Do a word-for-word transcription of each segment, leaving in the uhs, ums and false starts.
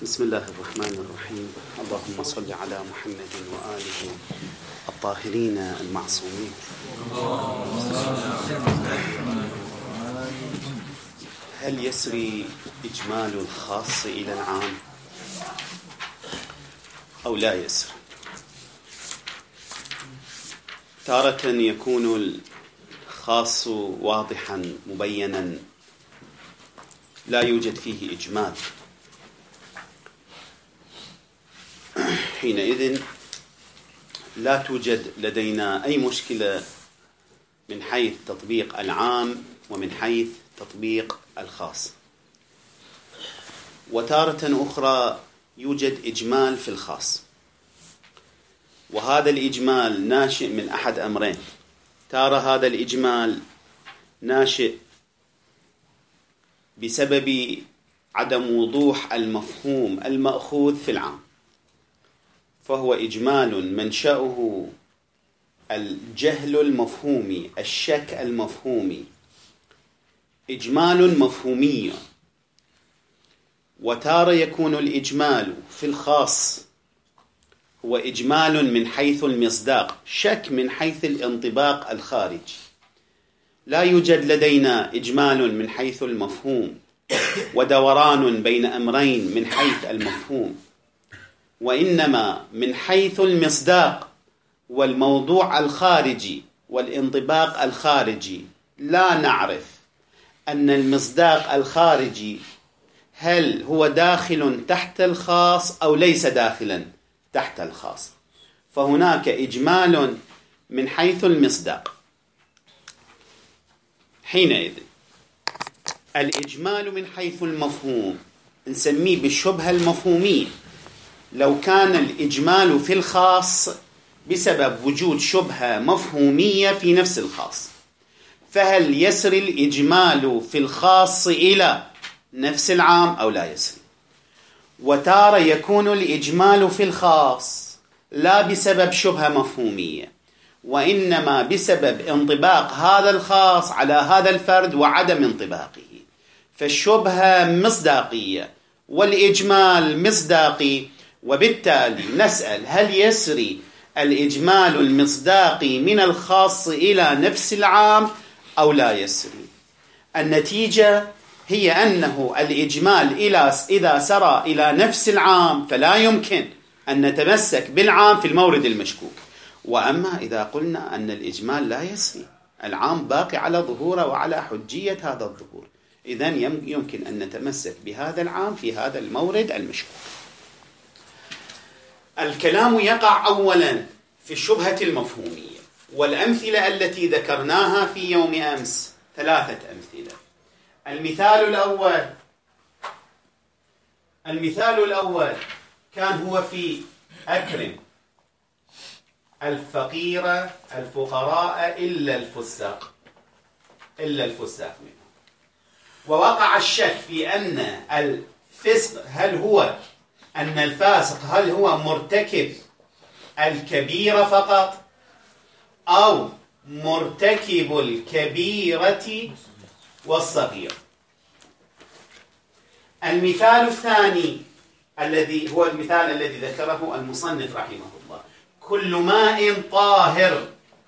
بسم الله الرحمن الرحيم. اللهم صل على محمد وآله الطاهرين المعصومين. هل يسري إجمال الخاص إلى العام أو لا يسري؟ تارة يكون الخاص واضحا مبينا لا يوجد فيه إجمال، حينئذ لا توجد لدينا أي مشكلة من حيث تطبيق العام ومن حيث تطبيق الخاص. وتارة أخرى يوجد إجمال في الخاص، وهذا الإجمال ناشئ من أحد أمرين. تارة هذا الإجمال ناشئ بسبب عدم وضوح المفهوم المأخوذ في العام، فهو إجمال منشأه الجهل المفهومي، الشك المفهومي، إجمال مفهومي. وتارة يكون الإجمال في الخاص هو إجمال من حيث المصداق، شك من حيث الانطباق الخارجي. لا يوجد لدينا إجمال من حيث المفهوم ودوران بين أمرين من حيث المفهوم، وإنما من حيث المصداق والموضوع الخارجي والانطباق الخارجي. لا نعرف أن المصداق الخارجي هل هو داخل تحت الخاص أو ليس داخلا تحت الخاص، فهناك إجمال من حيث المصداق. حينئذ الإجمال من حيث المفهوم نسميه بالشبهة المفهومية. لو كان الإجمال في الخاص بسبب وجود شبهة مفهومية في نفس الخاص، فهل يسري الإجمال في الخاص إلى نفس العام أو لا يسري؟ وتارة يكون الإجمال في الخاص لا بسبب شبهة مفهومية، وإنما بسبب انطباق هذا الخاص على هذا الفرد وعدم انطباقه، فالشبهة مصداقية والإجمال مصداقي. وبالتالي نسأل هل يسري الإجمال المصداقي من الخاص إلى نفس العام أو لا يسري؟ النتيجة هي أنه الإجمال إذا سرى إلى نفس العام فلا يمكن أن نتمسك بالعام في المورد المشكوك. وأما إذا قلنا أن الإجمال لا يسري، العام باقي على ظهوره وعلى حجية هذا الظهور، إذن يمكن أن نتمسك بهذا العام في هذا المورد المشكوك. الكلام يقع أولا في الشبهة المفهومية، والأمثلة التي ذكرناها في يوم أمس ثلاثة أمثلة. المثال الأول المثال الأول كان هو في أكرم الفقير الفقراء إلا الفساق إلا الفساق منهم. ووقع الشك في أن الفسق هل هو أن الفاسق هل هو مرتكب الكبيرة فقط أو مرتكب الكبيرة والصغير. المثال الثاني الذي هو المثال الذي ذكره المصنف رحمه الله: كل ماء طاهر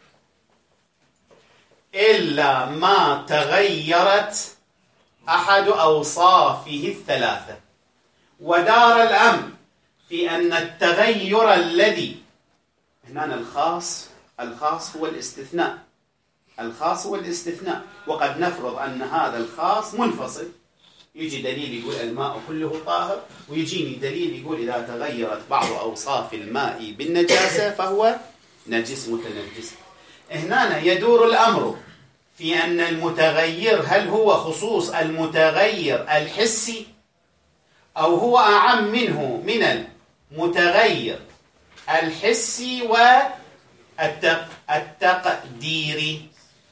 إلا ما تغيرت أحد أوصافه الثلاثة. ودار الأمر في أن التغير الذي هنا الخاص الخاص هو الاستثناء الخاص هو الاستثناء وقد نفرض أن هذا الخاص منفصل. يجي دليل يقول الماء كله طاهر، ويجيني دليل يقول إذا تغيرت بعض أوصاف الماء بالنجاسة فهو نجس متنجس. هنا يدور الأمر في أن المتغير هل هو خصوص المتغير الحسي أو هو أعم منه من المتغير الحسي والتقديري.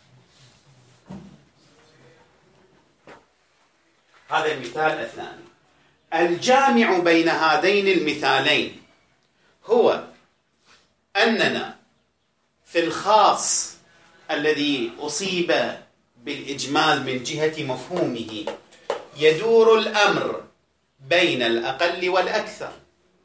هذا المثال الثاني. الجامع بين هذين المثالين هو أننا في الخاص الذي أصيب بالإجمال من جهة مفهومه يدور الأمر بين الأقل والأكثر.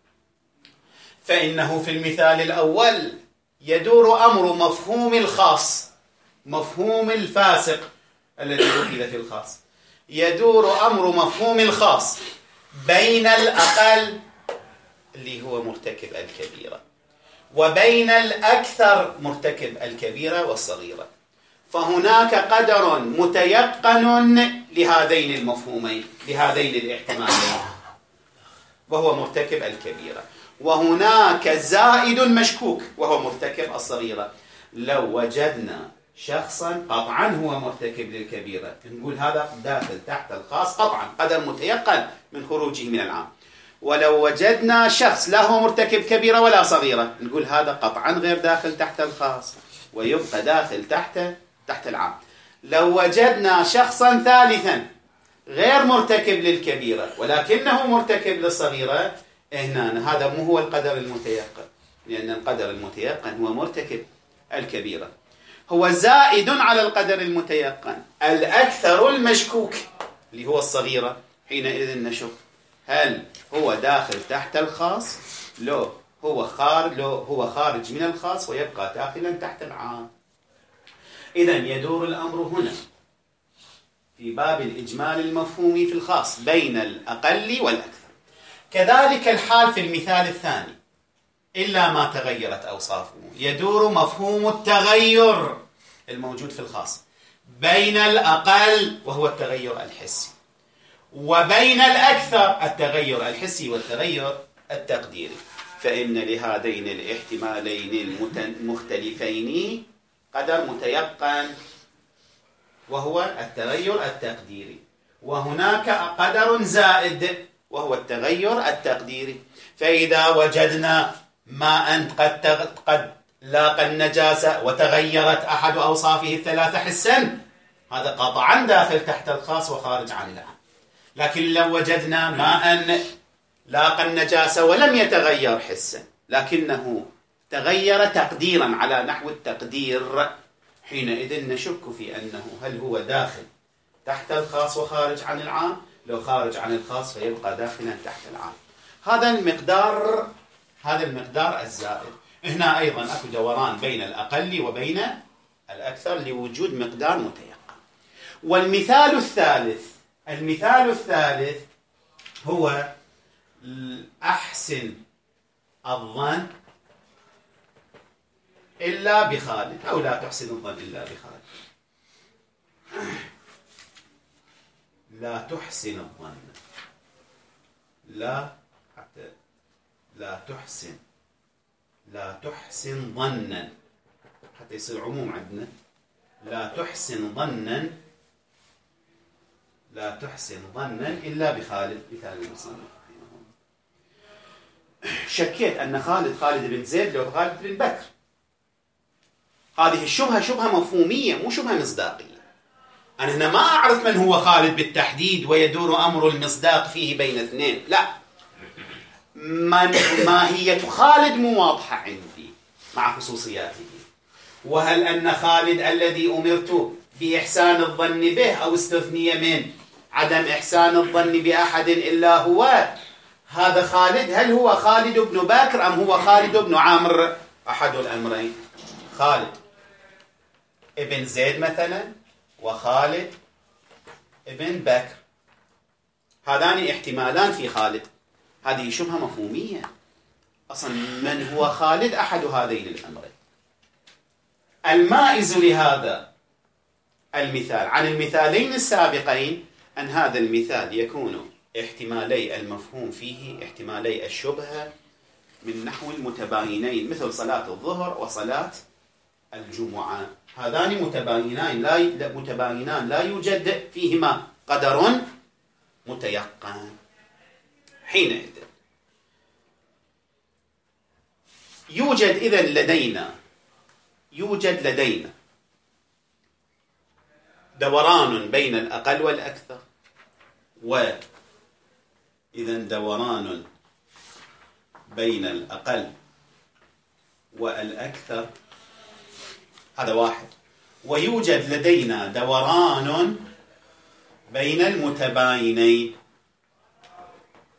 فإنه في المثال الأول يدور أمر مفهوم الخاص، مفهوم الفاسق الذي أخذ في الخاص، يدور أمر مفهوم الخاص بين الأقل اللي هو مرتكب الكبيرة وبين الأكثر مرتكب الكبيرة والصغيرة. فهناك قدر متيقن لهذين المفهومين، لهذين الاحتمالين، وهو مرتكب الكبيرة، وهناك زائد مشكوك وهو مرتكب الصغيرة. لو وجدنا شخصا قطعا هو مرتكب للكبيرة نقول هذا داخل تحت الخاص قطعا، قدر متيقن من خروجه من العام. ولو وجدنا شخص لا هو مرتكب كبيرة ولا صغيرة نقول هذا قطعا غير داخل تحت الخاص ويبقى داخل تحت تحت العام. لو وجدنا شخصا ثالثا غير مرتكب للكبيرة ولكنه مرتكب للصغيرة، هنا هذا مو هو القدر المتيقن، لأن القدر المتيقن هو مرتكب الكبيرة، هو زائد على القدر المتيقن الأكثر المشكوك اللي هو الصغيرة. حينئذ نشك هل هو داخل تحت الخاص لو هو خارج لو هو خارج من الخاص ويبقى داخلا تحت العام. إذن يدور الأمر هنا في باب الإجمال المفهومي في الخاص بين الأقل والأكثر. كذلك الحال في المثال الثاني إلا ما تغيرت أوصافه، يدور مفهوم التغير الموجود في الخاص بين الأقل وهو التغير الحسي وبين الأكثر التغير الحسي والتغير التقديري. فإن لهذين الاحتمالين المختلفين قدر متيقن وهو التغير التقديري، وهناك قدر زائد وهو التغير التقديري. فإذا وجدنا ماء قد قد لاقى النجاسة وتغيرت أحد أوصافه الثلاثة حسا، هذا قطعا داخل تحت الخاص وخارج عن العام. لكن لو وجدنا ماء لاقى النجاسة ولم يتغير حسا لكنه تغير تقديرا على نحو التقدير، حينئذ نشك في أنه هل هو داخل تحت الخاص وخارج عن العام. لو خارج عن الخاص فيبقى داخلا تحت العام. هذا المقدار هذا المقدار الزائد. هنا أيضا أكو دوران بين الأقل وبين الأكثر لوجود مقدار متيقن. والمثال الثالث المثال الثالث هو أحسن الظن إلا بخالد، أو لا تحسن الظن إلا بخالد. لا تحسن الظن، لا حتى لا تحسن لا تحسن ظنا حتى يصير عموم عندنا. لا تحسن ظنا لا تحسن ظنا إلا بخالد. مثال المصنف شكيت أن خالد خالد بن زيد لو خالد بن بكر. هذه الشبهة شبهة مفهومية مو شبهة مصداقية. أنا هنا ما أعرف من هو خالد بالتحديد ويدور أمر المصداق فيه بين اثنين، لا، من ماهية خالد مو واضحة عندي مع خصوصياته. وهل أن خالد الذي أمرت بإحسان الظن به أو استثني من عدم إحسان الظن بأحد إلا هو، هذا خالد هل هو خالد بن بكر أم هو خالد بن عمرو؟ أحد الأمرين، خالد ابن زيد مثلا وخالد ابن بكر، هذان احتمالان في خالد. هذه شبهة مفهومية. أصلا من هو خالد؟ أحد هذين الأمرين. المائز لهذا المثال عن المثالين السابقين أن هذا المثال يكون احتمالي المفهوم فيه احتمالي الشبهة من نحو المتباينين، مثل صلاة الظهر وصلاة الجمعة. هذان متباينان لا متباينان لا يوجد فيهما قدر متيقن. حينئذ يوجد إذن لدينا يوجد لدينا دوران بين الأقل والأكثر، وإذن دوران بين الأقل والأكثر، هذا واحد. ويوجد لدينا دوران بين المتباينين،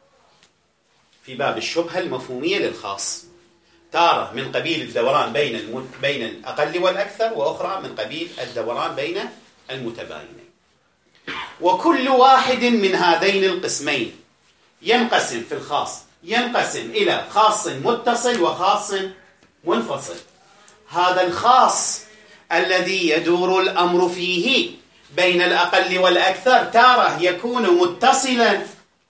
في باب الشبهة المفهومية للخاص، تارة من قبيل الدوران بين الم... بين الأقل والأكثر، وأخرى من قبيل الدوران بين المتباينين. وكل واحد من هذين القسمين ينقسم في الخاص ينقسم إلى خاص متصل وخاص منفصل. هذا الخاص الذي يدور الأمر فيه بين الأقل والأكثر تارة يكون متصلا،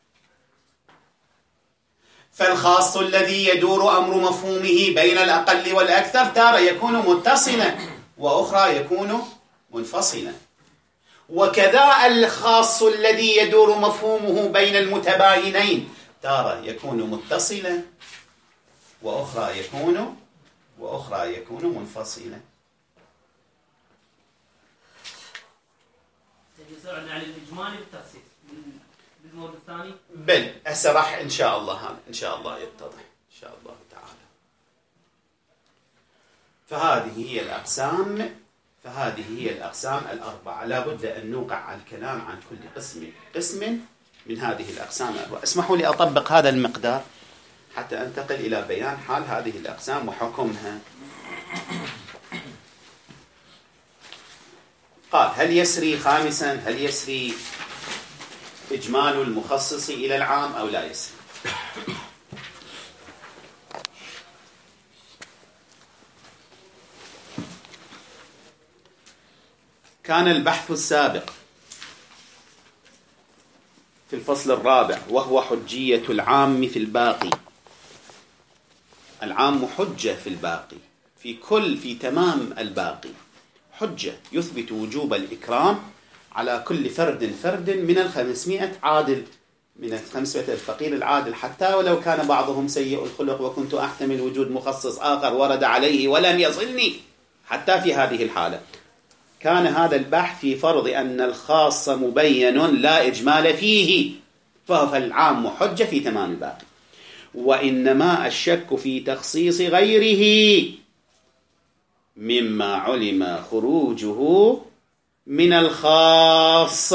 فالخاص الذي يدور أمر مفهومه بين الأقل والأكثر تارة يكون متصلا، وأخرى يكون منفصلا. وكذا الخاص الذي يدور مفهومه بين المتباينين تارة يكون متصلا، وأخرى يكون وأخرى يكون منفصلا. يصير على الإجمالي بالتخصيص بالموضوع الثاني. بل هسه راح إن شاء الله هذا إن شاء الله يتضح إن شاء الله تعالى. فهذه هي الأقسام فهذه هي الأقسام الأربعة. لا بد أن نوقع على الكلام عن كل قسم قسم من هذه الأقسام الأربعة. اسمحوا لي أطبق هذا المقدار حتى أنتقل إلى بيان حال هذه الأقسام وحكمها. قال: هل يسري خامسا هل يسري إجمال المخصص إلى العام أو لا يسري؟ كان البحث السابق في الفصل الرابع وهو حجية العام في الباقي. العام حجة في الباقي، في كل في تمام الباقي حجة يثبت وجوب الإكرام على كل فرد فرد من الخمسمائة عادل، من الخمسمائة الفقير العادل، حتى ولو كان بعضهم سيء الخلق وكنت أحتمل وجود مخصص آخر ورد عليه ولم يصلني. حتى في هذه الحالة كان هذا البحث في فرض أن الخاص مبين لا إجمال فيه، فالعام حجة في تمام الباقي. وإنما الشك في تخصيص غيره مما علم خروجه من الخاص.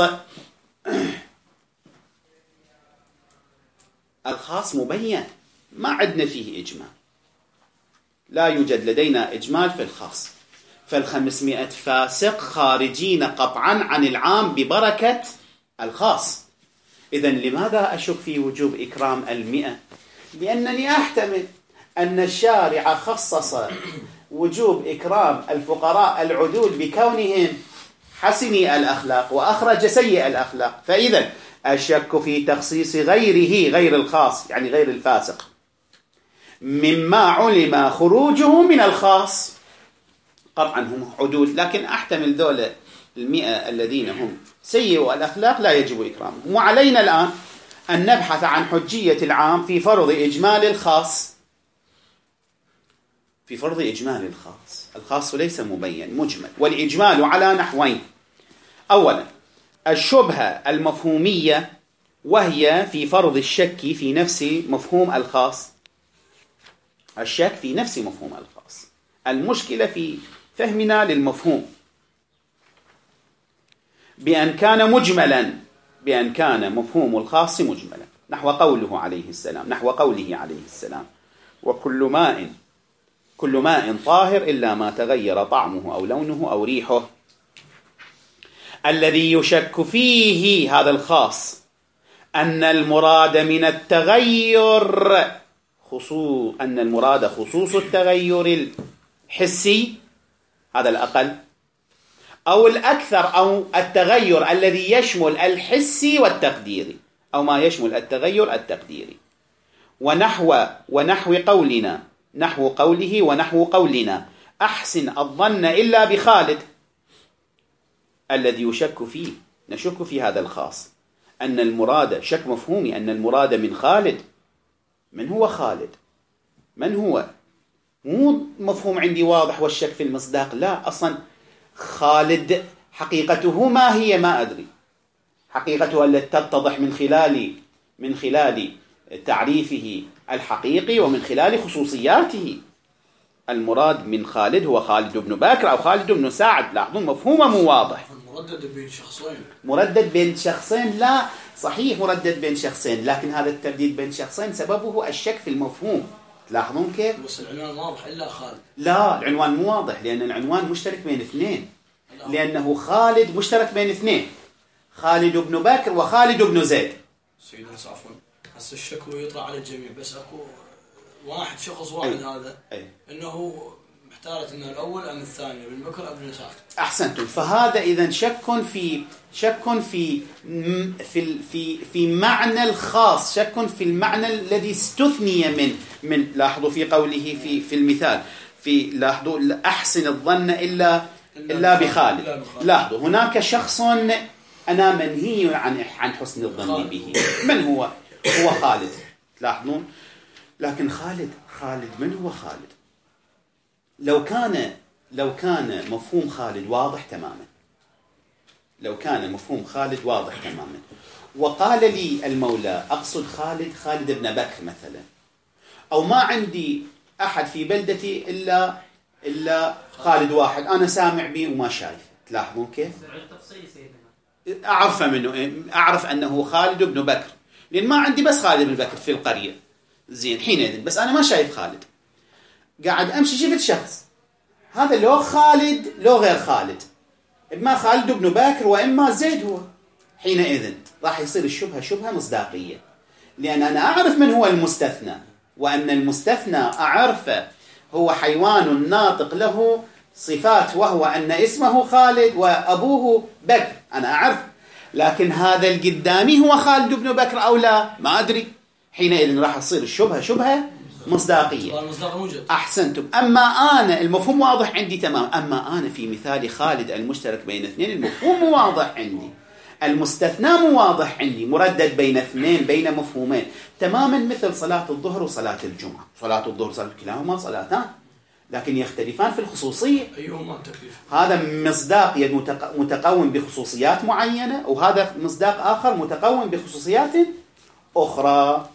الخاص مبين، ما عندنا فيه إجمال، لا يوجد لدينا إجمال في الخاص، فالخمسمائة فاسق خارجين قطعا عن العام ببركة الخاص. إذن لماذا أشك في وجوب إكرام المئة؟ لأنني أحتمل أن الشارع خصص وجوب إكرام الفقراء العدول بكونهم حسني الأخلاق وأخرج سيء الأخلاق، فإذا الشك في تخصيص غيره غير الخاص يعني غير الفاسق مما علم خروجه من الخاص. قطعا هم عدول، لكن أحتمل دول المئة الذين هم سيئوا الأخلاق لا يجب إكرامهم. وعلينا الآن أن نبحث عن حجية العام في فرض إجمال الخاص في فرض إجمال الخاص. الخاص ليس مبين، مجمل. والإجمال على نحوين: أولا الشبهة المفهومية، وهي في فرض الشك في نفس مفهوم الخاص. الشك في نفس مفهوم الخاص، المشكلة في فهمنا للمفهوم، بأن كان مجملا بأن كان مفهوم الخاص مجملا، نحو قوله عليه السلام نحو قوله عليه السلام: وكل ماء كل ماء طاهر إلا ما تغير طعمه أو لونه أو ريحه. الذي يشك فيه هذا الخاص أن المراد من التغير خصوص أن المراد خصوص التغير الحسي، هذا الأقل، أو الأكثر، أو التغير الذي يشمل الحسي والتقديري، أو ما يشمل التغير التقديري. ونحو ونحو قولنا نحو قوله ونحو قولنا: أحسن الظن إلا بخالد. الذي يشك فيه، نشك في هذا الخاص أن المراد، شك مفهومي، أن المراد من خالد. من هو خالد؟ من هو؟ مو مفهوم عندي واضح والشك في المصداق، لا، أصلا خالد حقيقته ما هي؟ ما أدري. حقيقته التي تتضح من خلال من خلال تعريفه الحقيقي ومن خلال خصوصياته. المراد من خالد هو خالد بن بكر أو خالد بن سعد. لاحظون مفهومه مو واضح. مردد بين شخصين. مردد بين شخصين، لا، صحيح مردد بين شخصين، لكن هذا الترديد بين شخصين سببه الشك في المفهوم. تلاحظون كيف؟ بس العنوان واضح إلا خالد. لا، العنوان مو واضح، لأن العنوان مشترك بين اثنين، لأنه خالد مشترك بين اثنين، خالد بن بكر وخالد بن زيد. سيدنا عفوا، هسه الشك هو يطلع على الجميع، بس اكو واحد شخص واحد أي. هذا أي. انه محتارة انه الاول ام الثاني، بن بكر ام بن سعد. احسنتم. فهذا اذا شك في شك في في في في معنى الخاص، شك في المعنى الذي استثني من من لاحظوا في قوله في في المثال، في لاحظوا احسن الظن الا الا بخالد. لاحظوا هناك شخص انا منهي عن عن حسن الظن به، من هو؟ هو خالد. تلاحظون؟ لكن خالد خالد من هو خالد؟ لو كان لو كان مفهوم خالد واضح تماما، لو كان مفهوم خالد واضح تماما وقال لي المولى أقصد خالد خالد بن بكر مثلا، أو ما عندي أحد في بلدتي إلا إلا خالد واحد أنا سامع به وما شايف. تلاحظون كيف؟ أعرف منه، أعرف أنه خالد بن بكر، لأن ما عندي بس خالد بن بكر في القرية. زين، حينئذ بس أنا ما شايف خالد، قاعد أمشي شفت شخص، هذا لو خالد لو غير خالد، إما خالد بن بكر وإما زيد هو. حينئذ راح يصير الشبهة شبهة مصداقية، لأن أنا أعرف من هو المستثنى، وأن المستثنى أعرفه هو حيوان ناطق له صفات، وهو أن اسمه خالد وأبوه بكر، أنا أعرف. لكن هذا القدامي هو خالد بن بكر أو لا، ما أدري. حينئذ راح تصير الشبهة شبهة مصداقية. أحسنتم. أما أنا المفهوم واضح عندي تمام، أما أنا في مثال خالد المشترك بين اثنين المفهوم مو واضح عندي، المستثنى مو واضح عندي، مردد بين اثنين بين مفهومين تماما، مثل صلاة الظهر وصلاة الجمعة. صلاة الظهر صلاة كلاهما صلاتان، لكن يختلفان في الخصوصية. أيهما التكليف؟ هذا مصداق متقوم بخصوصيات معينة، وهذا مصداق آخر متقوم بخصوصيات أخرى.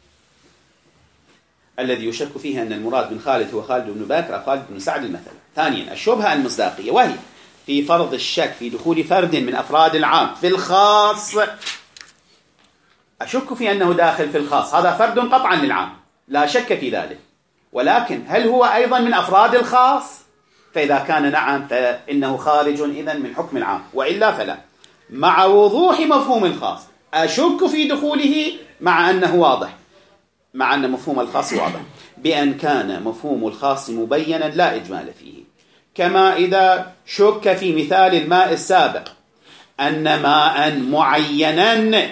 الذي يشك فيه أن المراد من خالد هو خالد بن بكر أو خالد بن سعد المثل. ثانيا الشبهة المصداقية، وهي في فرض الشك في دخول فرد من أفراد العام في الخاص. أشك في أنه داخل في الخاص، هذا فرد قطعا للعام لا شك في ذلك، ولكن هل هو أيضا من أفراد الخاص؟ فإذا كان نعم فإنه خارج إذن من حكم العام، وإلا فلا. مع وضوح مفهوم الخاص أشك في دخوله، مع أنه واضح، مع أن مفهوم الخاص واضح، بأن كان مفهوم الخاص مبينا لا إجمال فيه. كما إذا شك في مثال الماء السابق أن ماء معينا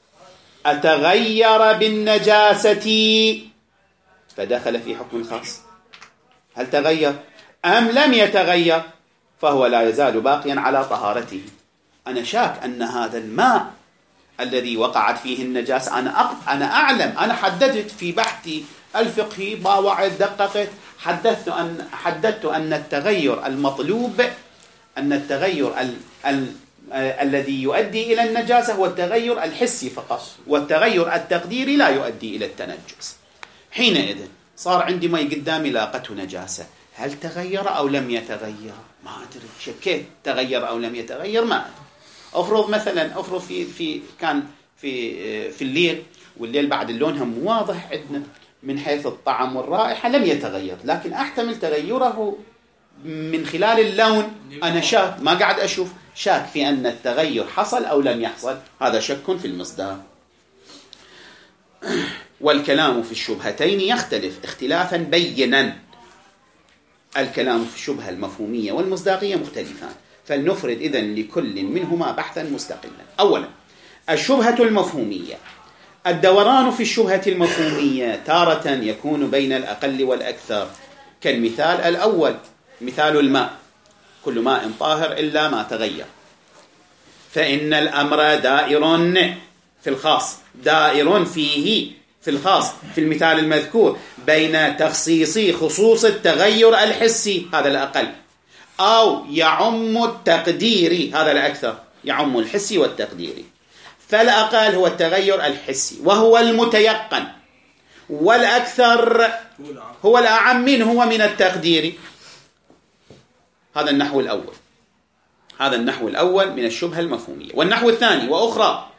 أتغير بالنجاسة فدخل في حكم الخاص، هل تغير أم لم يتغير؟ فهو لا يزال باقيا على طهارته. أنا شاك أن هذا الماء الذي وقعت فيه النجاسة، أنا أق... أنا أعلم، أنا حددت في بحثي الفقهي، باوعت دققت، حددت أن حددت أن التغير المطلوب، أن التغير ال... ال... الذي يؤدي إلى النجاسة هو التغير الحسي فقط، والتغير التقديري لا يؤدي إلى التنجس. حينئذ صار عندي ماء قدامي لاقته نجاسة، هل تغير أو لم يتغير؟ ما أدري، شكيت تغير أو لم يتغير ما أدري. أفرض مثلا أفرض في في كان في في الليل، والليل بعد اللون هم واضح عندنا من حيث الطعم والرائحة لم يتغير، لكن أحتمل تغيره من خلال اللون. أنا شاك، ما قاعد أشوف، شاك في أن التغير حصل أو لم يحصل، هذا شك في المصداق. والكلام في الشبهتين يختلف اختلافا بينا. الكلام في الشبهة المفهومية والمصداقية مختلفان، فلنفرد إذن لكل منهما بحثا مستقلا. أولا الشبهة المفهومية. الدوران في الشبهة المفهومية تارة يكون بين الأقل والأكثر، كالمثال الأول مثال الماء، كل ماء طاهر إلا ما تغير، فإن الأمر دائر في الخاص، دائر فيه في الخاص في المثال المذكور بين تخصيص خصوص التغير الحسي، هذا الأقل، أو يعم التقديري، هذا الأكثر، يعم الحسي والتقديري. فالأقل هو التغير الحسي وهو المتيقن، والأكثر هو الأعم منه هو من التقدير. هذا النحو الأول، هذا النحو الأول من الشبهة المفهومية. والنحو الثاني وأخرى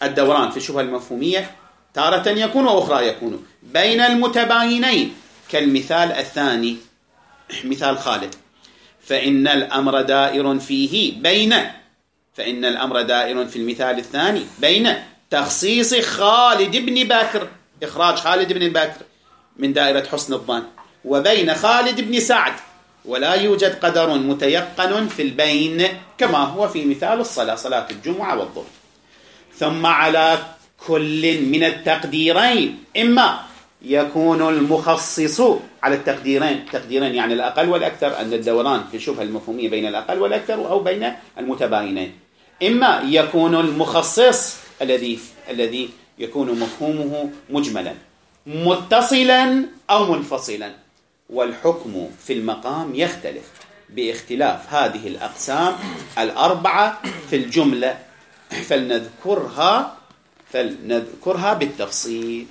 الدوران في الشبهة المفهومية تارة يكون وأخرى يكون بين المتباينين كالمثال الثاني مثال خالد، فإن الأمر دائر فيه بين فإن الأمر دائر في المثال الثاني بين تخصيص خالد بن بكر، إخراج خالد بن بكر من دائرة حسن الظن، وبين خالد بن سعد، ولا يوجد قدر متيقن في البين كما هو في مثال الصلاة، صلاة الجمعة والظهر. ثم على كل من التقديرين إما يكون المخصص على التقديرين تقديرين يعني الأقل والأكثر، أن الدوران في الشبهة المفهومية بين الأقل والأكثر أو بين المتباينين، إما يكون المخصص الذي الذي يكون مفهومه مجملا متصلا أو منفصلا، والحكم في المقام يختلف باختلاف هذه الأقسام الأربعة في الجملة، فلنذكرها فلنذكرها بالتفصيل.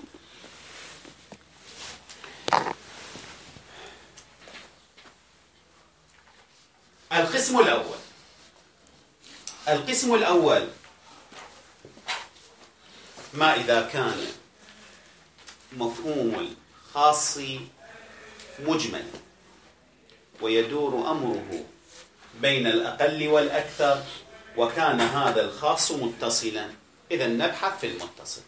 القسم الأول القسم الأول ما إذا كان مفهوم الخاص مجمل ويدور أمره بين الأقل والأكثر، وكان هذا الخاص متصلا، إذن نبحث في المتصل.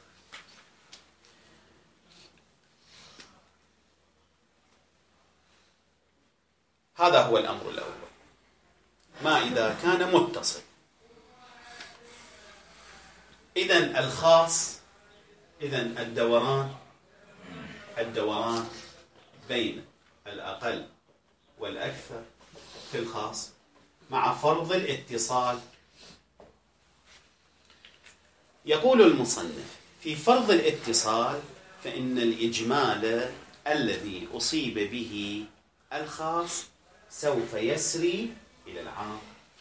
هذا هو الأمر الأول، ما إذا كان متصل. إذن الخاص إذن الدوران الدوران بين الأقل والأكثر في الخاص مع فرض الاتصال. يقول المصنف في فرض الاتصال فإن الإجمال الذي أصيب به الخاص سوف يسري إلى العام.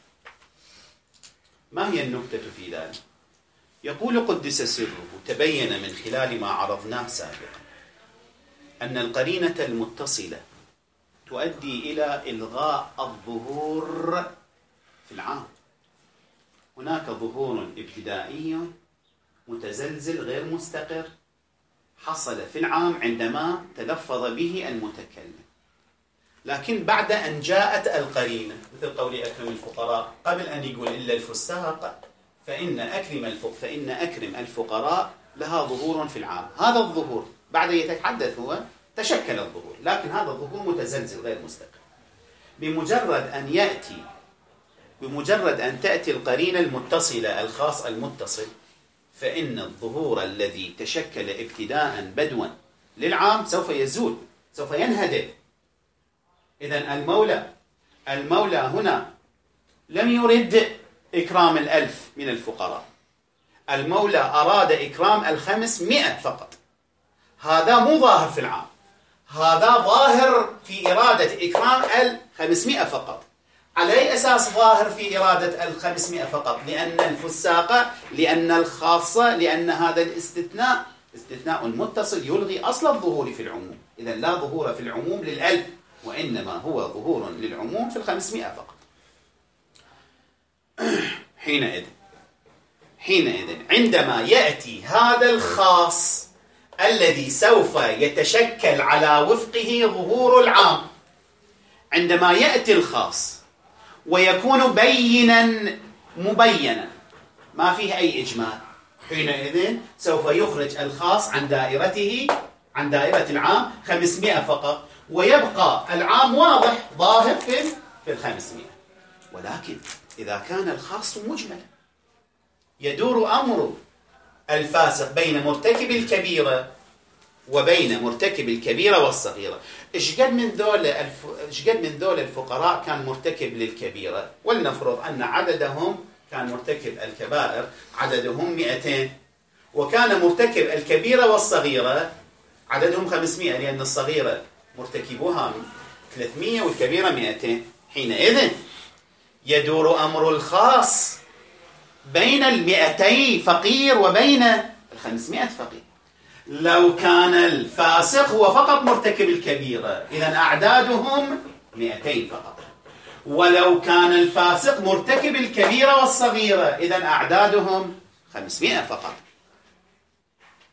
ما هي النكتة في ذلك؟ يقول قدس سره: تبين من خلال ما عرضناه سابقا أن القرينة المتصلة تؤدي إلى إلغاء الظهور في العام. هناك ظهور ابتدائي متزلزل غير مستقر حصل في العام عندما تلفظ به المتكلم، لكن بعد أن جاءت القرينة مثل قول أكرم الفقراء، قبل أن يقول إلا الفساق فإن أكرم الفق فإن أكرم الفقراء لها ظهور في العام. هذا الظهور بعد يتحدث هو تشكل الظهور، لكن هذا الظهور متزلزل غير مستقر. بمجرد أن يأتي بمجرد أن تأتي القرينة المتصلة الخاص المتصل، فإن الظهور الذي تشكل ابتداء بدوا للعام سوف يزول، سوف ينهدم. إذن المولى المولى هنا لم يرد إكرام الألف من الفقراء، المولى أراد إكرام الخمسمائة فقط. هذا مو ظاهر في العام، هذا ظاهر في إرادة إكرام الخمسمائة فقط. على أي أساس ظاهر في إرادة الخمسمائة فقط؟ لأن الفساق، لأن الخاصة، لأن هذا الاستثناء استثناء متصل يلغي أصل الظهور في العموم. إذن لا ظهور في العموم للألف، وإنما هو ظهور للعموم في الخمسمائة فقط. حينئذ حينئذ عندما يأتي هذا الخاص الذي سوف يتشكل على وفقه ظهور العام، عندما يأتي الخاص ويكون بينا مبينا ما فيه أي إجمال، حينئذ سوف يخرج الخاص عن دائرته عن دائرة العام خمسمائة فقط، ويبقى العام واضح ظاهر في في الخمسمائة. ولكن إذا كان الخاص مجملا يدور أمر الفاسق بين مرتكب الكبيرة وبين مرتكب الكبيرة والصغيرة. إيش قد من ذول الف... إيش قد من ذول الفقراء كان مرتكب للكبيرة؟ ولنفرض أن عددهم كان مرتكب الكبائر عددهم مئتين، وكان مرتكب الكبيرة والصغيرة عددهم خمسمائة، لأن الصغيرة مرتكبوها ثلاثمائة والكبيرة مئتين. حينئذ يدور أمر الخاص بين المئتي فقير وبين الخمسمائة فقير. لو كان الفاسق هو فقط مرتكب الكبيرة إذن أعدادهم مئتين فقط، ولو كان الفاسق مرتكب الكبيرة والصغيرة إذن أعدادهم خمسمائة فقط.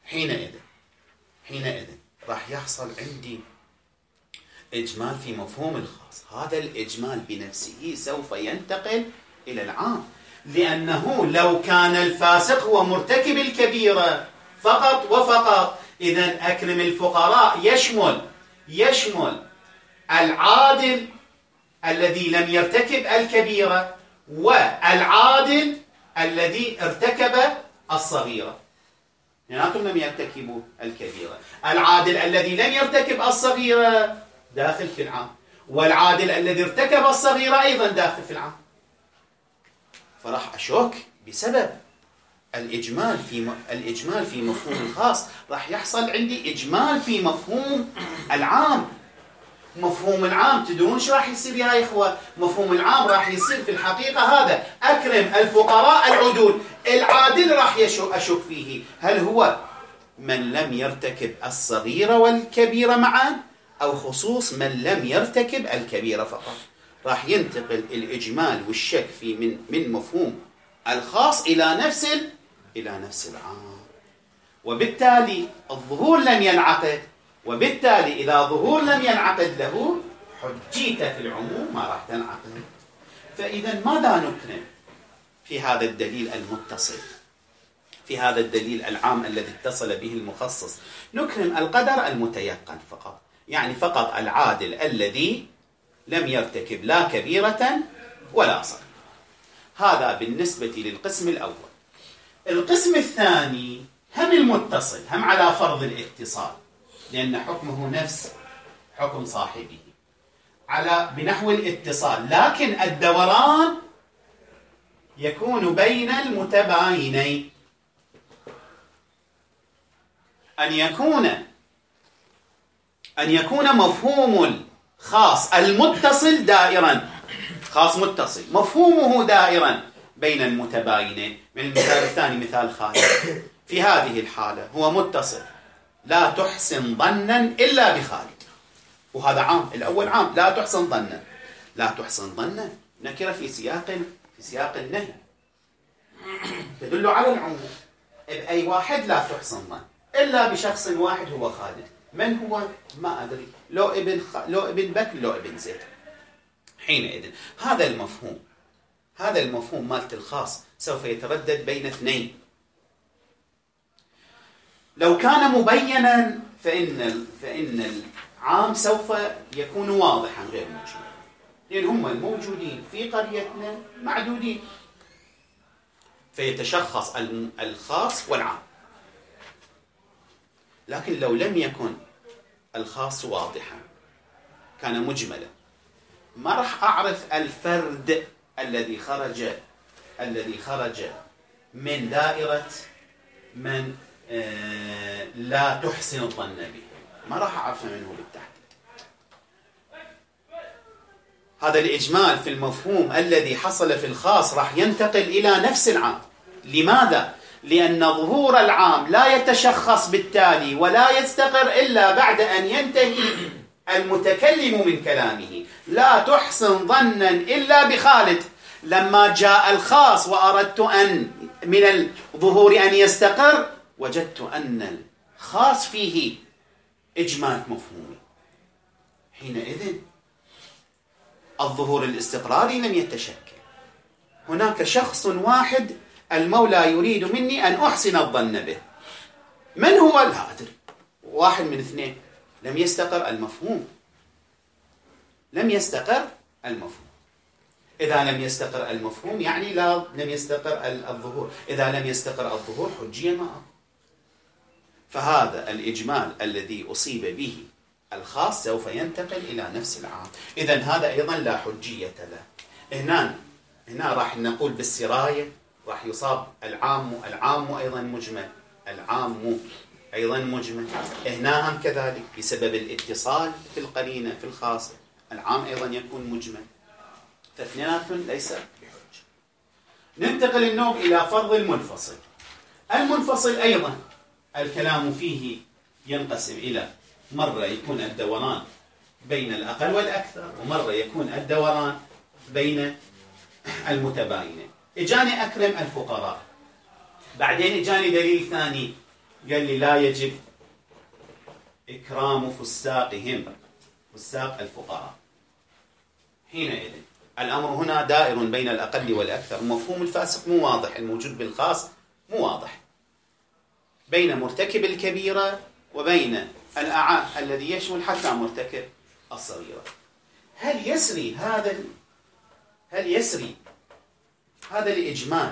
حينئذ حينئذ راح يحصل عندي إجمال في مفهوم الخاص. هذا الإجمال بنفسه سوف ينتقل إلى العام، لأنه لو كان الفاسق هو مرتكب الكبيرة فقط وفقط، إذن أكرم الفقراء يشمل يشمل العادل الذي لم يرتكب الكبيرة والعادل الذي ارتكب الصغيرة، لأنهم لم يرتكبوا الكبيرة. العادل الذي لم يرتكب الصغيرة داخل في العام، والعادل الذي ارتكب الصغيرة أيضا داخل في العام. فراح أشك بسبب الإجمال في م... الإجمال في مفهوم الخاص، راح يحصل عندي إجمال في مفهوم العام. مفهوم العام تدرون ايش راح يصير يا إخوة؟ مفهوم العام راح يصير في الحقيقة هذا: أكرم الفقراء العدول. العادل راح أشك فيه، هل هو من لم يرتكب الصغيرة والكبيرة معا، أو خصوص من لم يرتكب الكبيرة فقط؟ راح ينتقل الإجمال والشك في من من مفهوم الخاص إلى نفس إلى نفس العام، وبالتالي الظهور لم ينعقد، وبالتالي إذا ظهور لم ينعقد له حجيته في العموم ما راح تنعقد. فإذا ماذا نكرم في هذا الدليل المتصل، في هذا الدليل العام الذي اتصل به المخصص؟ نكرم القدر المتيقن فقط، يعني فقط العادل الذي لم يرتكب لا كبيرة ولا صغيرة. هذا بالنسبة للقسم الأول. القسم الثاني هم المتصل، هم على فرض الاتصال، لأن حكمه نفس حكم صاحبه على بنحو الاتصال، لكن الدوران يكون بين المتباينين. أن يكون أن يكون مفهوم الخاص المتصل دائرا، خاص متصل مفهومه دائرا بين المتباينين. من المثال الثاني مثال خالد، في هذه الحالة هو متصل: لا تحسن ظنا إلا بخالد. وهذا عام، الأول عام، لا تحسن ظنا. لا تحسن ظنا نكرة في سياق في سياق النهي تدل على العموم. بأي واحد لا تحسن ظن إلا بشخص واحد هو خالد. من هو؟ ما أدري، لو ابن خ... لو ابن بكر، لو ابن زيد. حينئذ هذا المفهوم هذا المفهوم مالت الخاص سوف يتردد بين اثنين. لو كان مبينا فإن فإن العام سوف يكون واضحا غير مجمل، لأن هم الموجودين في قريتنا معدودين، فيتشخص الخاص والعام. لكن لو لم يكن الخاص واضحا، كان مجملا، ما راح أعرف الفرد الذي خرج الذي خرج من دائرة من آه لا تحسن الظن به، ما راح أعرف منه بالتحديد. هذا الإجمال في المفهوم الذي حصل في الخاص راح ينتقل إلى نفس العام. لماذا؟ لأن ظهور العام لا يتشخص بالتالي ولا يستقر إلا بعد أن ينتهي المتكلم من كلامه. لا تحسن ظنا إلا بخالد. لما جاء الخاص وأردت أن من الظهور أن يستقر، وجدت أن الخاص فيه إجمال مفهومي. حينئذ الظهور الاستقراري لم يتشكل. هناك شخص واحد المولى يريد مني أن أحسن الظن به. من هو؟ لا أدري. واحد من اثنين، لم يستقر المفهوم لم يستقر المفهوم. إذا لم يستقر المفهوم يعني لا لم يستقر الظهور. إذا لم يستقر الظهور حجية ما أقول. فهذا الإجمال الذي أصيب به الخاص سوف ينتقل إلى نفس العام. إذن هذا أيضا لا حجية له. هنا هنا راح نقول بالسراية راح يصاب العام العام أيضا مجمل العام أيضا مجمل. هنا هم كذلك بسبب الاتصال في القرينة في الخاص العام أيضا يكون مجمل. فاثنينات ليس بحجة. ننتقل النوع إلى فرض المنفصل. المنفصل أيضا الكلام فيه ينقسم إلى مرة يكون الدوران بين الأقل والأكثر، ومرة يكون الدوران بين المتباينين. إجاني أكرم الفقراء، بعدين إجاني دليل ثاني قال لي لا يجب إكرام فساقهم، فساق الفقراء. حينئذ الأمر هنا دائر بين الأقل والأكثر. مفهوم الفاسق مو واضح، الموجود بالخاص مو واضح، بين مرتكب الكبيرة وبين الأعم الذي يشمل حتى مرتكب الصغيرة. هل يسري هذا هل يسري هذا الإجمال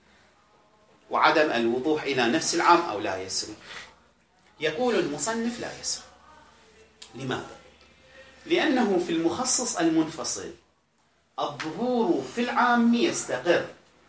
وعدم الوضوح إلى نفس العام أو لا يسري؟ يقول المصنف لا يسري. لماذا؟ لأنه في المخصص المنفصل الظهور في العام يستقر.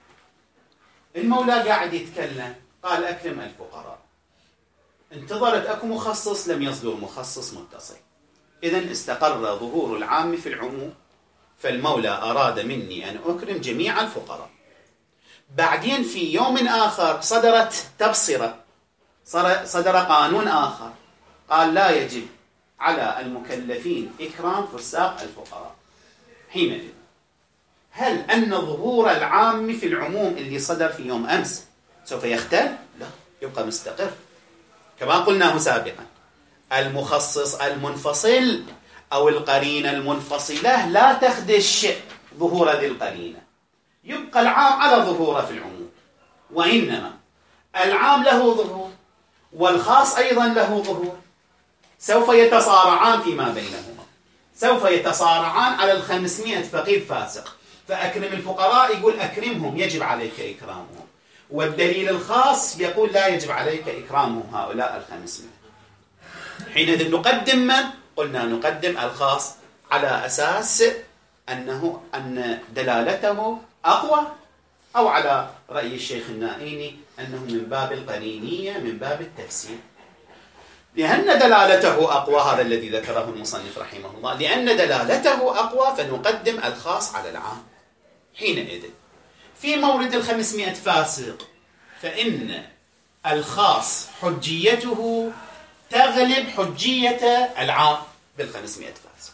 المولى قاعد يتكلم قال أكرم الفقراء، انتظرت أكو مخصص لم يصدر مخصص متصل، إذن استقر ظهور العام في العموم، فالمولى أراد مني أن أكرم جميع الفقراء. بعدين في يوم آخر صدرت تبصرة، صدر قانون آخر قال لا يجب على المكلفين إكرام فساق الفقراء. حينئذ هل أن ظهور العام في العموم اللي صدر في يوم أمس سوف يختل؟ لا، يبقى مستقر كما قلناه سابقا. المخصص المنفصل أو القرينة المنفصلة لا تخدش ظهور ذي القرينة، يبقى العام على ظهوره في العموم، وإنما العام له ظهور والخاص أيضا له ظهور، سوف يتصارعان فيما بينهما، سوف يتصارعان على الخمسمائة فقير فاسق، فأكرم الفقراء يقول أكرمهم يجب عليك إكرامهم، والدليل الخاص يقول لا يجب عليك إكرامهم هؤلاء الخمسمائة. حينئذ نقدم من؟ قلنا نقدم الخاص على أساس أنه أن دلالته أقوى، أو على رأي الشيخ النائيني أنه من باب القرينية من باب التفسير، لأن دلالته أقوى. هذا الذي ذكره المصنف رحمه الله، لأن دلالته أقوى فنقدم الخاص على العام. حينئذ في مورد الخمسمائة فاسق فإن الخاص حجيته تغلب حجية العام بالخمسمائة فاسق.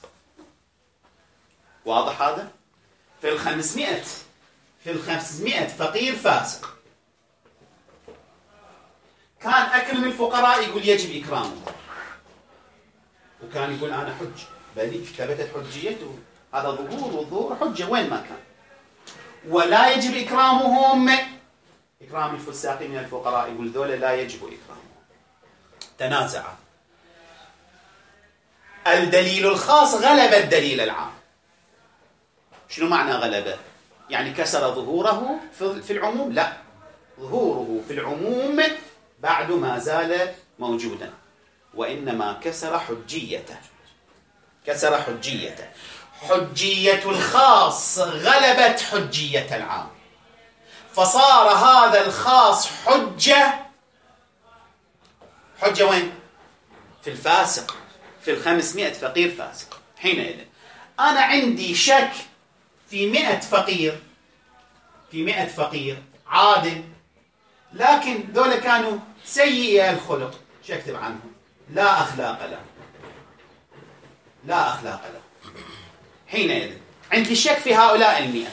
واضح هذا؟ في الخمسمائة في الخمسمائة فقير فاسق كان أكرم الفقراء يقول يجب إكرامه، وكان يقول أنا حج، بل ثبتت حجيته، هذا ظهور وظهور حجة وين ما كان، ولا يجب إكرامهم. إكرام الفساق من الفقراء يقول ذولا لا يجب إكرامهم. تنازع، الدليل الخاص غلب الدليل العام. شنو معنى غلبه؟ يعني كسر ظهوره في العموم؟ لا، ظهوره في العموم بعد ما زال موجودا، وإنما كسر حجيته، كسر حجيته. حجية الخاص غلبت حجية العام، فصار هذا الخاص حجة. حجة وين؟ في الفاسق، في الخمسمائة فقير فاسق. حينئذ أنا عندي شك في مئة فقير، في مئة فقير عادل، لكن دول كانوا سيئي الخلق، شو أكتب عنهم؟ لا أخلاق لهم، لا أخلاق لهم. حينئذ عندي شك في هؤلاء المئة.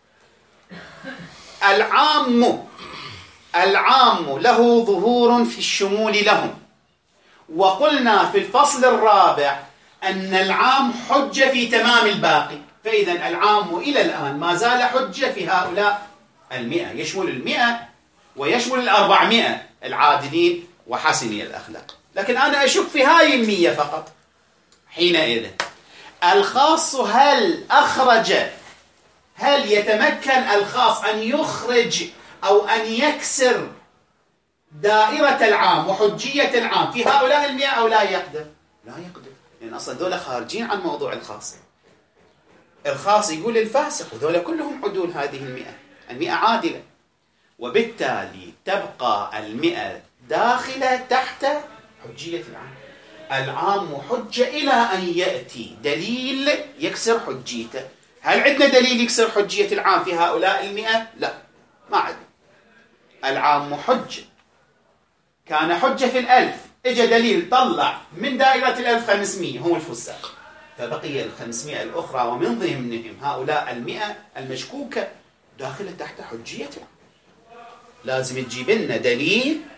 العام العام له ظهور في الشمول لهم، وقلنا في الفصل الرابع أن العام حجة في تمام الباقي، فإذا العام إلى الآن ما زال حجة في هؤلاء المئة، يشمل المئة ويشمل الأربعمائة العادلين وحسني الأخلاق، لكن أنا أشك في هاي المية فقط. حينئذ الخاص هل أخرج، هل يتمكن الخاص أن يخرج أو أن يكسر دائرة العام وحجية العام في هؤلاء المئة أو لا يقدر؟ لا يقدر، لأن أصلا دول خارجين عن موضوع الخاص. الخاص يقول الفاسق وذولا كلهم عدول هذه المئة، المئة عادلة، وبالتالي تبقى المئة داخلة تحت حجية العام. العام حجة إلى أن يأتي دليل يكسر حجيته. هل عندنا دليل يكسر حجية العام في هؤلاء المئة؟ لا، ما عندنا. العام حجة، كان حجة في الألف، إجا دليل طلع من دائرة الألف خمسمائة هم الفساق، فبقي الخمسمائة الأخرى ومن ضمنهم هؤلاء المئة المشكوكة داخلة تحت حجية العام. لازم تجيب لنا دليل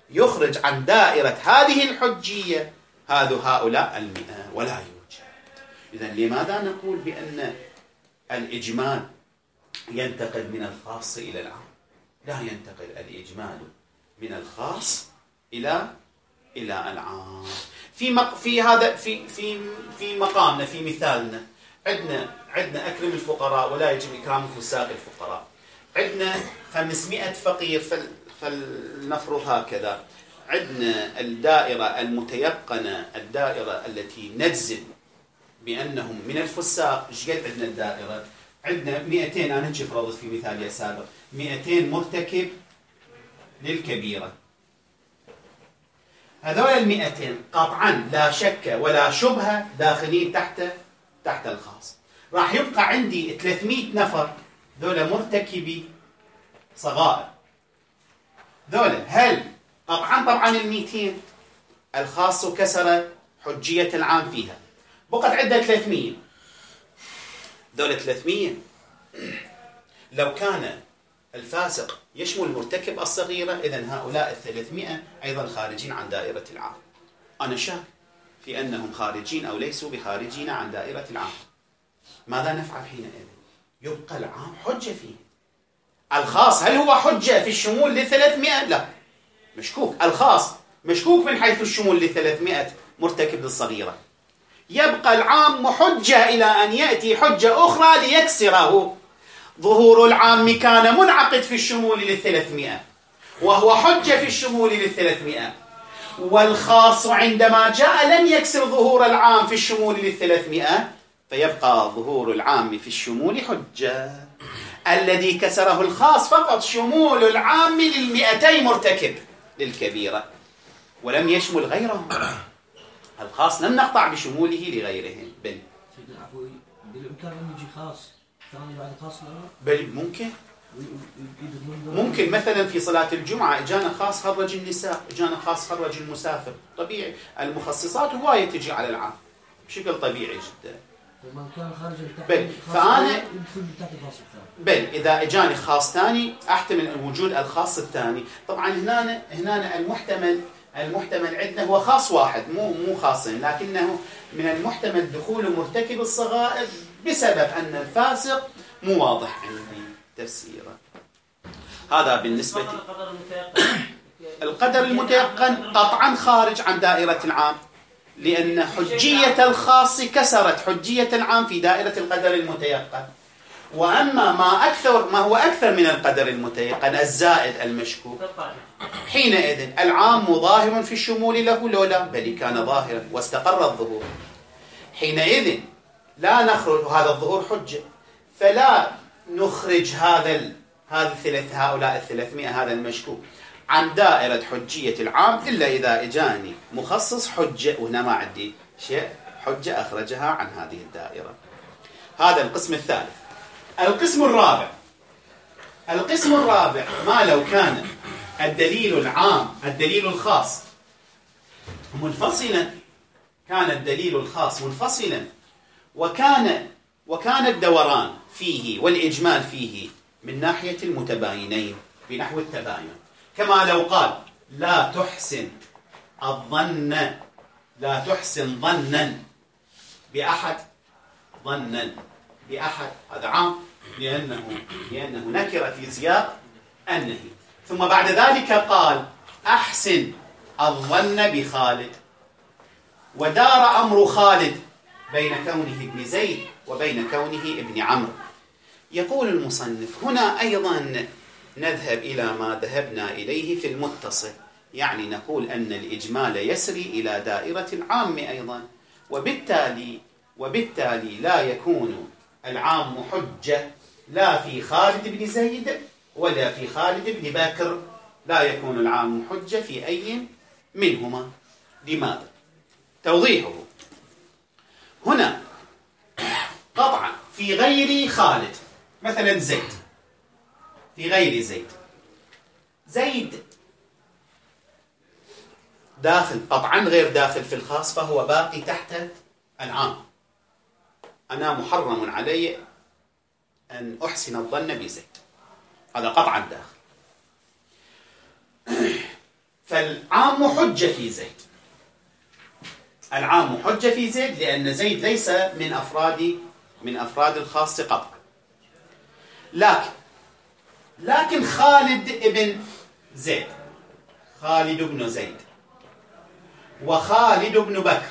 يخرج عن دائرة هذه الحجية هذا هؤلاء المئة ولا يوجد. إذن لماذا نقول بأن الإجمال ينتقل من الخاص إلى العام؟ لا ينتقل الإجمال من الخاص إلى إلى العام. في مق... في هذا في في في مقامنا في مثالنا عندنا عندنا أكرم الفقراء ولا يجب إكرام فساق الفقراء. عندنا خمسمائة فقير فل... فلنفرض هكذا. عندنا الدائرة المتيقنة، الدائرة التي نجزم بأنهم من الفساق. ايش قد عندنا الدائرة؟ عندنا مئتين، أنا هيك فرضت في مثالي السابق، مئتين مرتكب للكبيرة. هذول المئتين قطعا لا شك ولا شبهة داخلين تحت تحت الخاص. راح يبقى عندي ثلاثمائة نفر ذولا مرتكبي صغائر. ذولا هل قطعا طبعا المئتين الخاص كسر حجية العام فيها، بقت عندها ثلاثمائة. ذولا ثلاثمائة لو كان الفاسق يشمل مرتكب الصغيرة، إذن هؤلاء الثلاثمائة أيضا خارجين عن دائرة العام. أنا شاك في أنهم خارجين أو ليسوا بخارجين عن دائرة العام. ماذا نفعل حينئذ؟ يبقى العام حجة فيه. الخاص هل هو حجة في الشمول لثلاثمائة؟ لا، مشكوك. الخاص مشكوك من حيث الشمول لثلاثمائة مرتكب للصغيرة. يبقى العام محجة إلى أن يأتي حجة أخرى ليكسره. ظهور العام كان منعقد في الشمول للثلاثمائة وهو حجة في الشمول للثلاثمائة، والخاص عندما جاء لم يكسر ظهور العام في الشمول للثلاثمائة، فيبقى ظهور العام في الشمول حجة. الذي كسره الخاص فقط شمول العام للمئتي مرتكب للكبيرة ولم يشمل غيرهم. الخاص لم نقطع بشموله لغيرهم. بل سيدنا عفوي بالإمكان أن يجي خاص ثاني بعد خاص له؟ بل ممكن ممكن مثلا في صلاة الجمعة اجانا خاص خرج النساء، اجانا خاص خرج المسافر. طبيعي المخصصات هواية تجي على العام بشكل طبيعي جدا. ومن كان خارج بل فأنا بل إذا اجاني خاص ثاني أحتمل وجود الخاص الثاني. طبعا هنا هنا المحتمل المحتمل عندنا هو خاص واحد مو مو خاصين، لكنه من المحتمل دخول مرتكب الصغائر بسبب أن الفاسق مو واضح عندي تفسيره. هذا بالنسبة القدر المتيقن قطعا خارج عن دائرة العام، لأن حجية الخاص كسرت حجية العام في دائرة القدر المتيقن. وأما ما أكثر ما هو أكثر من القدر المتيقن الزائد المشكوك، حينئذ العام ظاهر في الشمول له لولا بل كان ظاهرا واستقر الظهور. حينئذ لا نخرج هذا الظهور حجة، فلا نخرج هذا هذه الثلاث هؤلاء الثلاثمائة هذا المشكوك عن دائرة حجية العام إلا إذا إجاني مخصص حجة، وهنا ما عندي شيء حجة أخرجها عن هذه الدائرة. هذا القسم الثالث. القسم الرابع القسم الرابع ما لو كان الدليل العام الدليل الخاص منفصلا، كان الدليل الخاص منفصلا وكان وكان الدوران فيه والإجمال فيه من ناحية المتباينين بنحو التباين، كما لو قال لا تحسن الظن لا تحسن ظنا بأحد ظنا بأحد، هذا عام لأنه لأنه نكر في سياق النهي. ثم بعد ذلك قال أحسن الظن بخالد، ودار أمر خالد بين كونه ابن زيد وبين كونه ابن عمرو. يقول المصنف هنا أيضا نذهب إلى ما ذهبنا إليه في المتصل، يعني نقول أن الإجمال يسري إلى دائرة العام أيضا، وبالتالي وبالتالي لا يكون العام حجة لا في خالد بن زيد ولا في خالد بن بكر، لا يكون العام حجة في أي منهما. لماذا؟ توضيحه هنا قطعا في غير خالد، مثلا زيد في غير زيد، زيد داخل قطعا غير داخل في الخاص، فهو باقي تحت العام. أنا محرم علي أن أحسن الظن بزيد، هذا قطعا داخل. فالعام حجة في زيد، العام حجة في زيد لأن زيد ليس من أفراد من أفراد الخاص قطعا. لكن لكن خالد ابن زيد، خالد بن زيد وخالد بن بكر،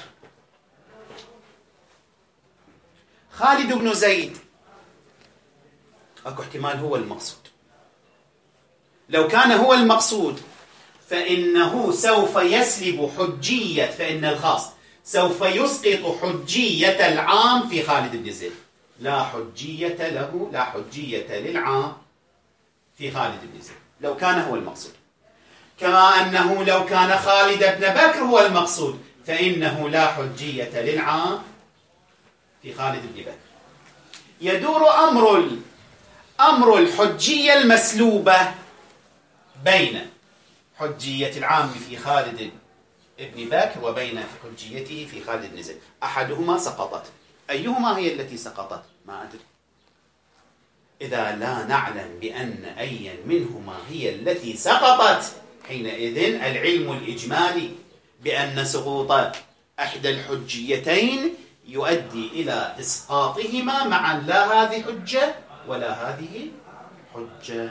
خالد بن زيد أكو احتمال هو المقصود. لو كان هو المقصود فإنه سوف يسلب حجية، فإن الخاص سوف يسقط حجية العام في خالد بن زيد، لا حجية له، لا حجية للعام في خالد بن زيد لو كان هو المقصود. كما أنه لو كان خالد بن بكر هو المقصود فإنه لا حجية للعام في خالد بن بكر. يدور أمر أمر الحجية المسلوبة بين حجية العام في خالد بن بكر وبين حجيته في خالد بن زيد. أحدهما سقطت، أيهما هي التي سقطت؟ ما أدري. إذا لا نعلم بأن أي منهما هي التي سقطت حينئذ العلم الإجمالي بأن سقوط أحدى الحجيتين يؤدي إلى إسقاطهما معا، لا هذه حجة ولا هذه حجة،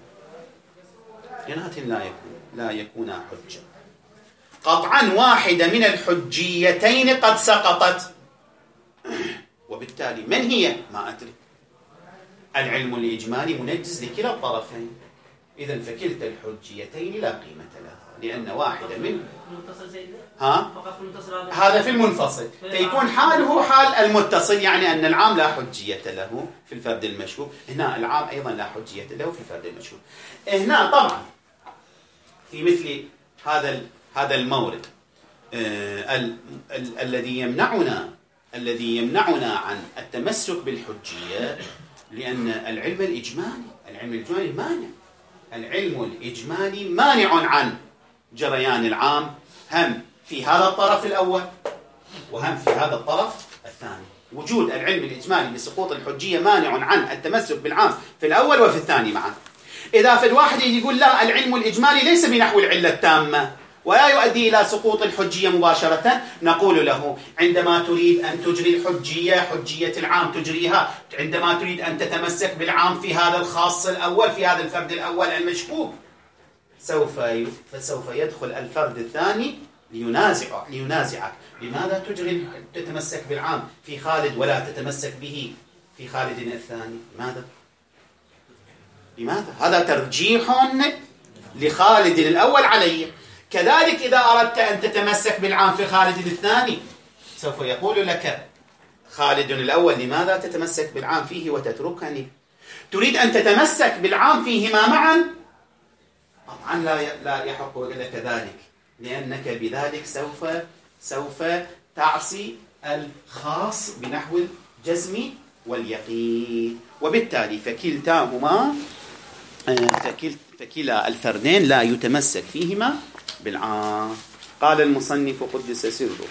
لأنهن لا يكون لا يكون حجة. قطعا واحدة من الحجيتين قد سقطت، وبالتالي من هي؟ ما أدري. العلم الإجمالي منجز لكلا الطرفين، إذن فكلتا الحجيتين لا قيمة لها، لأن واحدة من ها هذا في المنفصل فيكون حاله حال المتصل، يعني أن العام لا حجية له في الفرد المشهور، هنا العام أيضا لا حجية له في الفرد المشهور. هنا طبعا في مثل هذا هذا المورد آه ال ال الذي يمنعنا الذي يمنعنا عن التمسك بالحجية، لأن العلم الإجمالي العلم الإجمالي مانع العلم الإجمالي مانع عن جريان العام، هم في هذا الطرف الأول وهم في هذا الطرف الثاني. وجود العلم الإجمالي بسقوط الحجية مانع عن التمسك بالعام في الأول وفي الثاني معا. إذا في الواحد يقول لا، العلم الإجمالي ليس بنحو العلة التامة ولا يؤدي إلى سقوط الحجية مباشرة، نقول له عندما تريد أن تجري الحجية، حجية العام تجريها عندما تريد أن تتمسك بالعام في هذا الخاص الأول، في هذا الفرد الأول المشكوك، سوف فسوف يدخل الفرد الثاني لينازع لينازعك. لماذا تجري تتمسك بالعام في خالد ولا تتمسك به في خالد الثاني؟ لماذا؟ لماذا؟ هذا ترجيح لخالد الأول عليه. كذلك إذا أردت أن تتمسك بالعام في خالد الثاني سوف يقول لك خالد الأول لماذا تتمسك بالعام فيه وتتركني؟ تريد أن تتمسك بالعام فيهما معا؟ طبعا لا لا يحق لك ذلك، لأنك بذلك سوف سوف تعصي الخاص بنحو الجزم واليقين، وبالتالي فكلتاهما فكل فكلا الفردين لا يتمسك فيهما بالعام. قال المصنف قدس سره،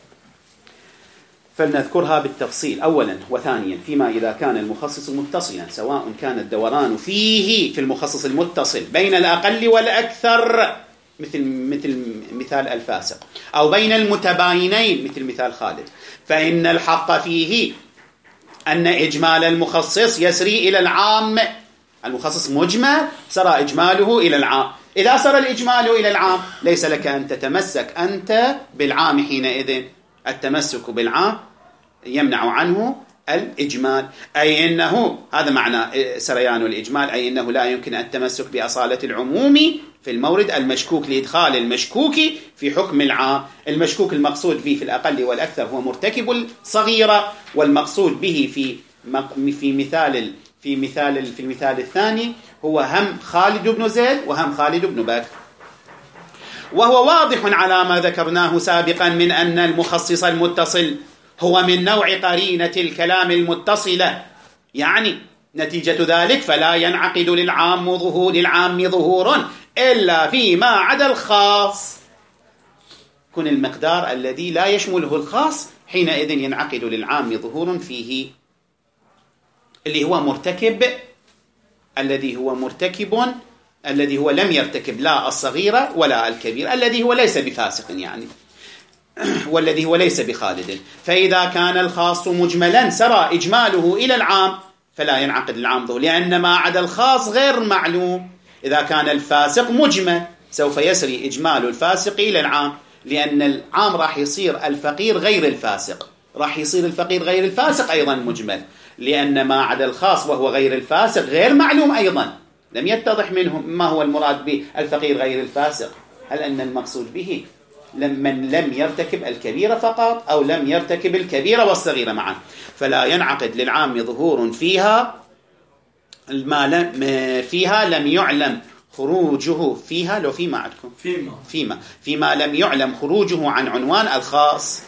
فلنذكرها بالتفصيل أولا وثانيا. فيما إذا كان المخصص متصلا، سواء كان الدوران فيه في المخصص المتصل بين الأقل والأكثر مثل مثل مثال الفاسق، أو بين المتباينين مثل مثال خالد، فإن الحق فيه أن إجمال المخصص يسري إلى العام. المخصص مجمل سرى إجماله إلى العام، إذا سرى الإجمال إلى العام ليس لك أن تتمسك أنت بالعام حينئذ. التمسك بالعام يمنع عنه الإجمال، أي إنه هذا معنى سريان الإجمال، أي إنه لا يمكن التمسك بأصالة العموم في المورد المشكوك لإدخال المشكوك في حكم العام. المشكوك المقصود به في الأقل والأكثر هو مرتكب الصغيرة، والمقصود به في في مثال في مثال في المثال الثاني هو هم خالد بن زيد وهم خالد بن بكر. وهو واضح على ما ذكرناه سابقا من أن المخصص المتصل هو من نوع قرينة الكلام المتصلة، يعني نتيجة ذلك فلا ينعقد للعام ظهور للعام ظهور إلا فيما عدا الخاص. كن المقدار الذي لا يشمله الخاص حينئذ ينعقد للعام ظهور فيه، اللي هو مرتكب الذي هو مرتكب الذي هو لم يرتكب لا الصغيرة ولا الكبيرة، الذي هو ليس بفاسق يعني، والذي هو ليس بخالد. فإذا كان الخاص مجملا سرى إجماله إلى العام فلا ينعقد العام ظهور، لأن ما عدا الخاص غير معلوم. إذا كان الفاسق مجمل سوف يسري إجمال الفاسق إلى العام، لأن العام راح يصير الفقير غير الفاسق، راح يصير الفقير غير الفاسق أيضا مجمل، لأن ما عدا الخاص وهو غير الفاسق غير معلوم أيضا. لم يتضح منهم ما هو المراد بالفقير غير الفاسق. هل أن المقصود به من لم يرتكب الكبيرة فقط أو لم يرتكب الكبيرة والصغيرة معا؟ فلا ينعقد للعام ظهور فيها ما لم فيها لم يعلم خروجه فيها لو فيما عندكم فيما فيما فيما لم يعلم خروجه عن عنوان الخاص.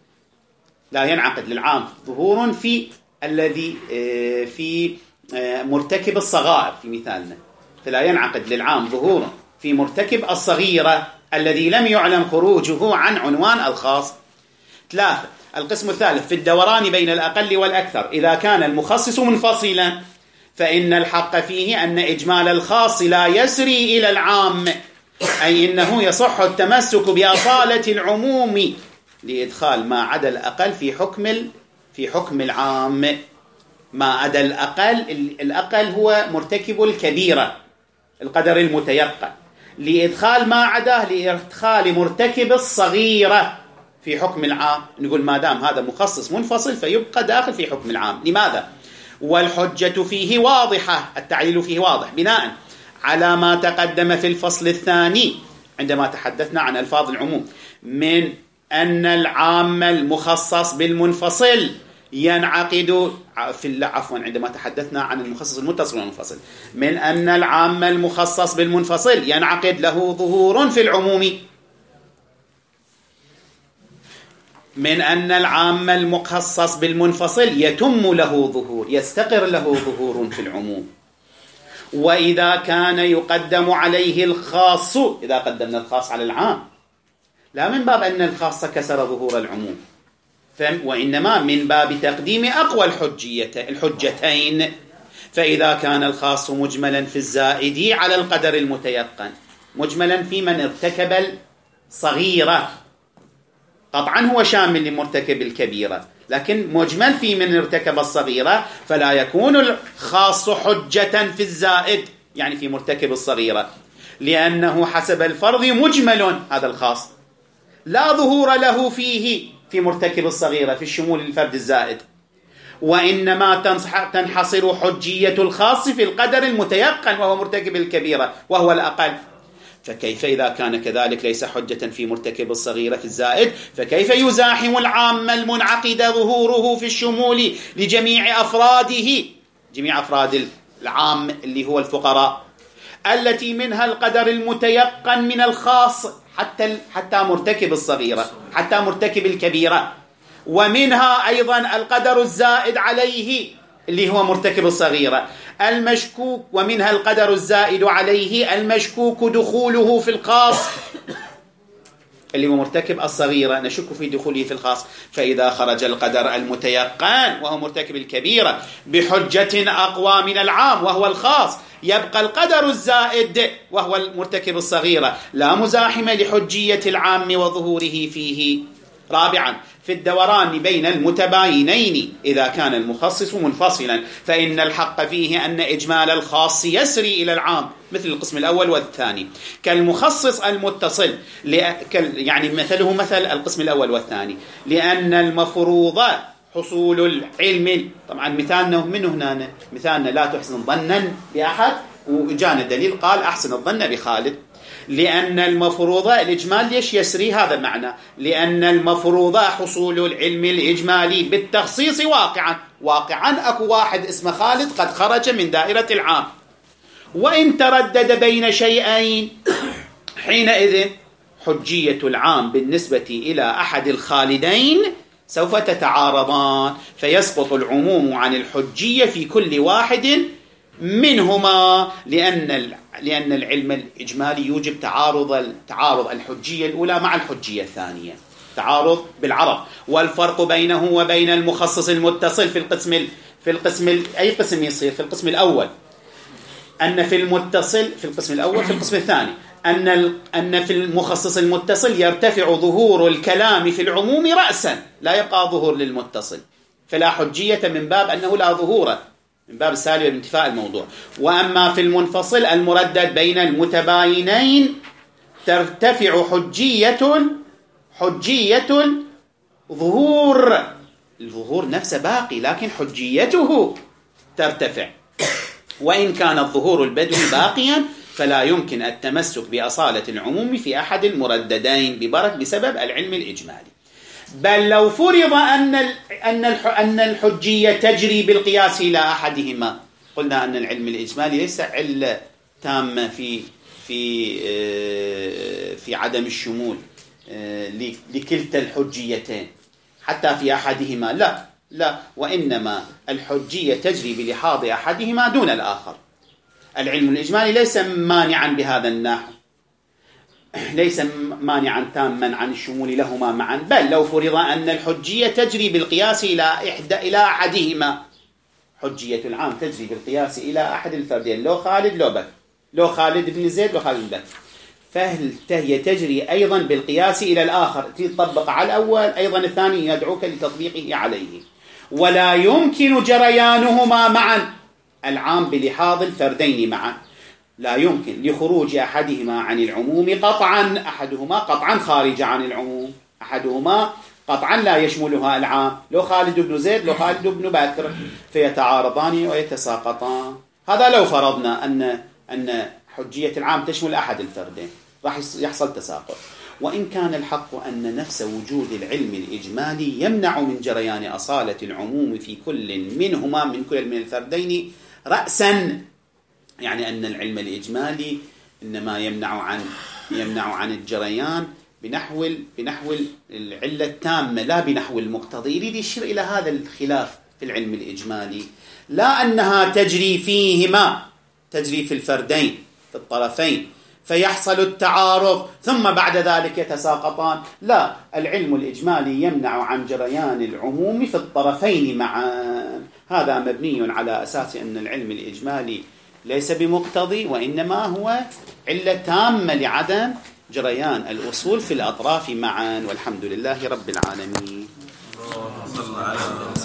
لا ينعقد للعام ظهور في الذي في مرتكب الصغائر في مثالنا، فلا ينعقد للعام ظهور في مرتكب الصغيرة الذي لم يعلم خروجه عن عنوان الخاص. ثلاثة، القسم الثالث في الدوران بين الأقل والأكثر. إذا كان المخصص منفصلا فإن الحق فيه أن إجمال الخاص لا يسري إلى العام، أي إنه يصح التمسك بأصالة العموم لإدخال ما عدا الأقل في حكم في حكم العام. ما عدا الأقل، الأقل هو مرتكب الكبيرة القدر المتيقن، لإدخال ما عداه لإدخال مرتكب الصغيرة في حكم العام. نقول ما دام هذا مخصص منفصل فيبقى داخل في حكم العام. لماذا؟ والحجة فيه واضحة، التعليل فيه واضح بناء على ما تقدم في الفصل الثاني عندما تحدثنا عن ألفاظ العموم، من أن العام المخصص بالمنفصل ينعقد في عفوا عندما تحدثنا عن المخصص المتصل والمنفصل، من أن العام المخصص بالمنفصل ينعقد له ظهور في العموم، من أن العام المخصص بالمنفصل يتم له ظهور يستقر له ظهور في العموم. وإذا كان يقدم عليه الخاص، إذا قدمنا الخاص على العام لا من باب أن الخاص كسر ظهور العموم، وإنما من باب تقديم أقوى الحجية الحجتين. فإذا كان الخاص مجملا في الزائد على القدر المتيقن، مجملا في من ارتكب الصغيرة، طبعا هو شامل لمرتكب الكبيرة، لكن مجمل في من ارتكب الصغيرة، فلا يكون الخاص حجة في الزائد يعني في مرتكب الصغيرة، لأنه حسب الفرض مجمل هذا الخاص، لا ظهور له فيه في مرتكب الصغيرة في الشمول الفرد الزائد، وإنما تنحصر حجية الخاص في القدر المتيقن وهو مرتكب الكبيرة وهو الأقل. فكيف إذا كان كذلك ليس حجة في مرتكب الصغيرة في الزائد، فكيف يزاحم العام المنعقد ظهوره في الشمول لجميع أفراده، جميع أفراد العام اللي هو الفقراء، التي منها القدر المتيقن من الخاص حتى حتى مرتكب الصغيرة حتى مرتكب الكبيرة، ومنها أيضا القدر الزائد عليه اللي هو مرتكب الصغيرة المشكوك، ومنها القدر الزائد عليه المشكوك دخوله في الخاص اللي هو مرتكب الصغيرة نشك في دخوله في الخاص. فإذا خرج القدر المتيقن وهو مرتكب الكبيرة بحجة أقوى من العام وهو الخاص، يبقى القدر الزائد وهو المرتكب الصغيرة لا مزاحم لحجية العام وظهوره فيه. رابعا، في الدوران بين المتباينين إذا كان المخصص منفصلا فإن الحق فيه أن إجمال الخاص يسري إلى العام مثل القسم الأول والثاني، كالمخصص المتصل يعني مثله مثل القسم الأول والثاني، لأن المفروض حصول العلم. طبعا مثالنا منه هنا مثالنا لا تحسن ظنا بأحد، وجانا دليل قال أحسن الظن بخالد، لأن المفروض الإجمال ليش يسري هذا معنى، لأن المفروض حصول العلم الإجمالي بالتخصيص واقعا واقعا أكو واحد اسمه خالد قد خرج من دائرة العام، وإن تردد بين شيئين حينئذ حجية العام بالنسبة إلى أحد الخالدين سوف تتعارضان، فيسقط العموم عن الحجية في كل واحد منهما، لأن لأن العلم الإجمالي يوجب تعارض تعارض الحجية الأولى مع الحجية الثانية، تعارض بالعرض. والفرق بينه وبين المخصص المتصل في القسم في القسم أي قسم يصير في القسم الأول أن في المتصل في القسم الأول في القسم الثاني أن أن في المخصص المتصل يرتفع ظهور الكلام في العموم رأسا، لا يبقى ظهور للمتصل، فلا حجية من باب أنه لا ظهور، من باب السالب بانتفاء الموضوع. وأما في المنفصل المردد بين المتباينين ترتفع حجية حجية ظهور، الظهور نفسه باقي لكن حجيته ترتفع، وإن كان الظهور البدوي باقيا فلا يمكن التمسك بأصالة العموم في أحد المرددين ببرك بسبب العلم الإجمالي. بل لو فرض أن أن أن الحجية تجري بالقياس إلى أحدهما، قلنا أن العلم الإجمالي ليس علة تامة في في في عدم الشمول لكلتا الحجيتين حتى في أحدهما، لا لا، وإنما الحجية تجري بلحاظ أحدهما دون الآخر. العلم الإجمالي ليس مانعا بهذا النحو، ليس مانعا تاما عن الشمول لهما معا، بل لو فرض أن الحجية تجري بالقياس إلى إحدى إلى أحدهما، حجية العام تجري بالقياس إلى أحد الفردين، لو خالد لو بكر، لو خالد بن زيد لو خالد بن بكر، فهي تجري أيضا بالقياس إلى الآخر، تطبق على الأول أيضا الثاني يدعوك لتطبيقه عليه، ولا يمكن جريانهما معا، العام بلحاظ الفردين معا لا يمكن، لخروج أحدهما عن العموم قطعا، أحدهما قطعا خارج عن العموم، أحدهما قطعا لا يشملها العام، لو خالد بن زيد لو خالد بن بكر، فيتعارضان ويتساقطان. هذا لو فرضنا أن أن حجية العام تشمل أحد الفردين، راح يحصل تساقط. وإن كان الحق أن نفس وجود العلم الإجمالي يمنع من جريان أصالة العموم في كل منهما من كل من الفردين رأسا، يعني أن العلم الإجمالي إنما يمنع عن يمنع عن الجريان بنحو بنحو العلة التامة لا بنحو المقتضي. يريد يشير إلى هذا الخلاف في العلم الإجمالي، لا أنها تجري فيهما، تجري في الفردين في الطرفين فيحصل التعارض ثم بعد ذلك يتساقطان، لا، العلم الإجمالي يمنع عن جريان العموم في الطرفين معا. هذا مبني على أساس أن العلم الإجمالي ليس بمقتضي، وإنما هو علة تامة لعدم جريان الأصول في الأطراف معا. والحمد لله رب العالمين.